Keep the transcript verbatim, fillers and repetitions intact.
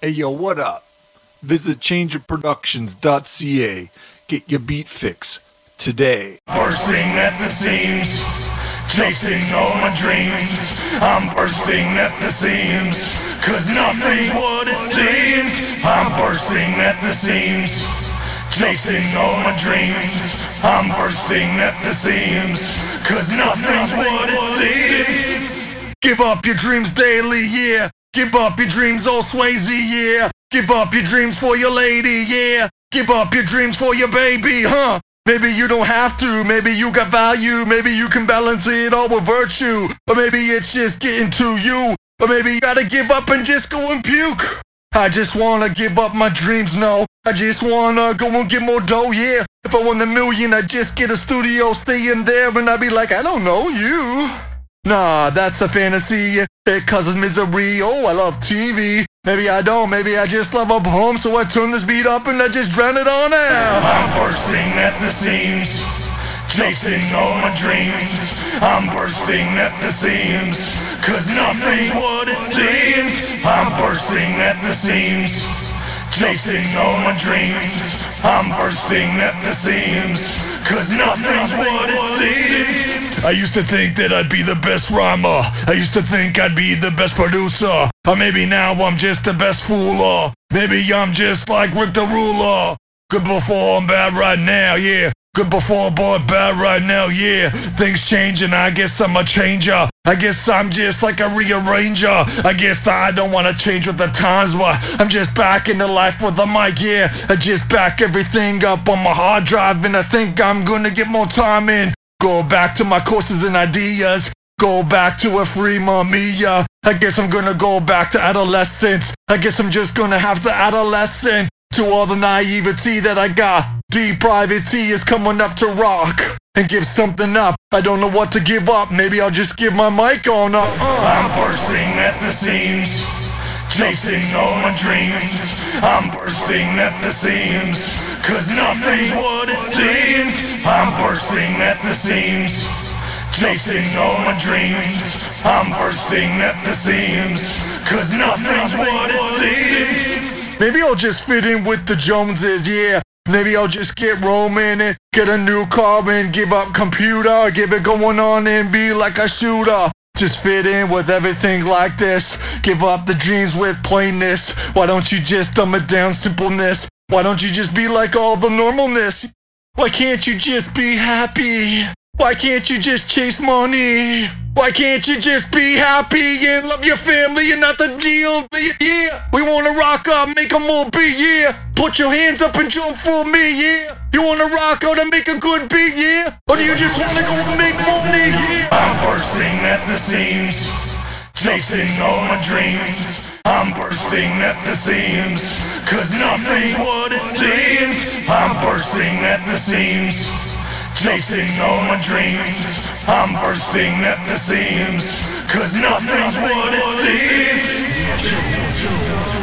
Hey yo, what up? Visit change of productions dot c a. Get your beat fix today. Bursting at the seams, chasing all my dreams. I'm bursting at the seams, cause nothing's what it seems. I'm bursting at the seams, chasing all my dreams. I'm bursting at the seams, cause nothing's what it seems. Give up your dreams daily, yeah. Give up your dreams, old Swayze, yeah. Give up your dreams for your lady, yeah. Give up your dreams for your baby, huh? Maybe you don't have to, maybe you got value, maybe you can balance it all with virtue. Or maybe it's just getting to you. Or maybe you gotta give up and just go and puke. I just wanna give up my dreams, no. I just wanna go and get more dough, yeah. If I won the million, I'd just get a studio, stay in there, and I'd be like, I don't know you. Nah, that's a fantasy, it causes misery. Oh, I love T V. Maybe I don't, maybe I just love up home, so I turn this beat up and I just drown it on out. I'm bursting at the seams, chasing all my dreams. I'm bursting at the seams, cause nothing's what it seems. I'm bursting at the seams, chasing all my dreams. I'm bursting at the seams, cause nothing's what it seems. I used to think that I'd be the best rhymer. I used to think I'd be the best producer. Or maybe now I'm just the best fooler. Maybe I'm just like Rick the Ruler. Good before, I'm bad right now, yeah. Good before, but bad right now, yeah. Things change and I guess I'm a changer. I guess I'm just like a rearranger. I guess I don't want to change with the times, but I'm just back into life with a mic, yeah. I just back everything up on my hard drive, and I think I'm gonna get more time in. Go back to my courses and ideas. Go back to a free Mamiya. I guess I'm gonna go back to adolescence. I guess I'm just gonna have to adolescent to all the naivety that I got. Deep private T is coming up to rock and give something up. I don't know what to give up. Maybe I'll just give my mic on up. Uh. I'm bursting at the seams, chasing all my dreams. I'm bursting at the seams, cause nothing's what it seems. I'm bursting at the seams, chasing all my dreams. I'm bursting at the seams, cause nothing's what it seems. Maybe I'll just fit in with the Joneses, yeah. Maybe I'll just get roaming and get a new car and give up computer, give it going on and be like a shooter. Just fit in with everything like this. Give up the dreams with plainness. Why don't you just dumb it down, simpleness? Why don't you just be like all the normalness? Why can't you just be happy? Why can't you just chase money? Why can't you just be happy and love your family and not the deal? Yeah, we wanna rock up, make a more beat, yeah. Put your hands up and jump for me, yeah. You wanna rock out and make a good beat, yeah. Or do you just wanna go and make money, yeah. I'm bursting at the seams, chasing all my dreams. I'm bursting at the seams, cause nothing's what it seems. I'm bursting at the seams, chasing all my dreams. I'm bursting at the seams, cause nothing's what it seems.